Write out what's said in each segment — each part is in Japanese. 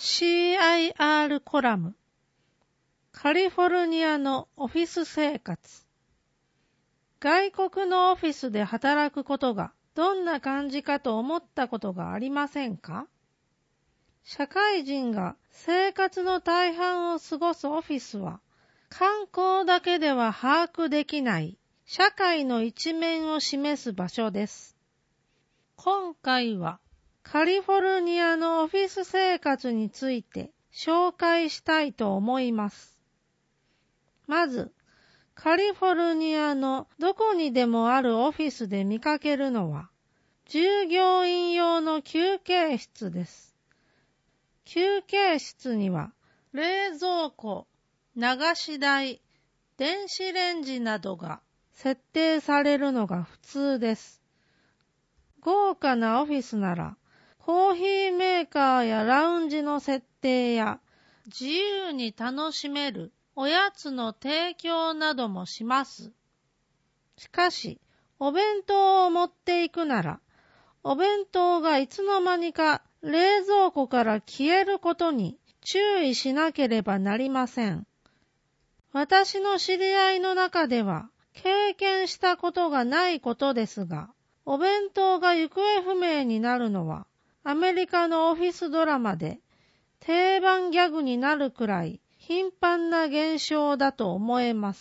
CIR コラム、カリフォルニアのオフィス生活。外国のオフィスで働くことがどんな感じかと思ったことがありませんか？社会人が生活の大半を過ごすオフィスは、観光だけでは把握できない社会の一面を示す場所です。今回はカリフォルニアのオフィス生活について紹介したいと思います。まず、カリフォルニアのどこにでもあるオフィスで見かけるのは、従業員用の休憩室です。休憩室には、冷蔵庫、流し台、電子レンジなどが設定されるのが普通です。豪華なオフィスなら、コーヒーメーカーやラウンジの設定や、自由に楽しめるおやつの提供などもします。しかし、お弁当を持っていくなら、お弁当がいつの間にか冷蔵庫から消えることに注意しなければなりません。私の知り合いの中では経験したことがないことですが、お弁当が行方不明になるのはアメリカのオフィスドラマで定番ギャグになるくらい頻繁な現象だと思えます。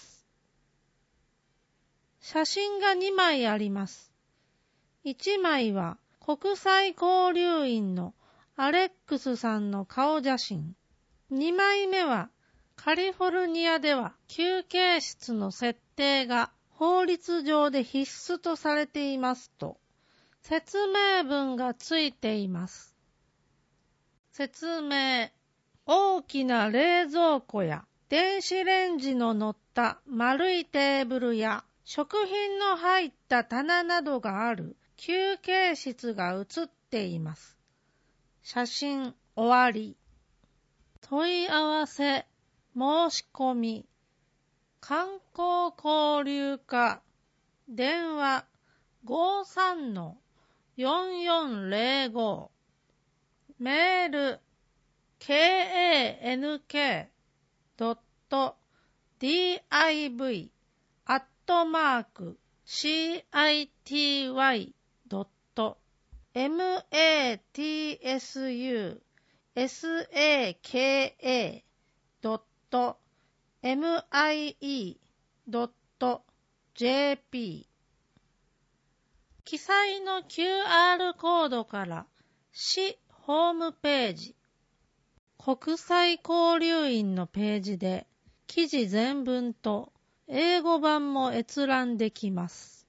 写真が2枚あります。1枚は国際交流員のアレックスさんの顔写真。2枚目はカリフォルニアでは休憩室の設定が法律上で必須とされていますと説明文がついています。説明。大きな冷蔵庫や電子レンジの乗った丸いテーブルや食品の入った棚などがある休憩室が写っています。写真終わり。問い合わせ、申し込み、観光交流課、電話 53-4405、メール、city.matsuk.matsue.mie.jp 記載の QR コードから市ホームページ、国際交流員のページで記事全文と英語版も閲覧できます。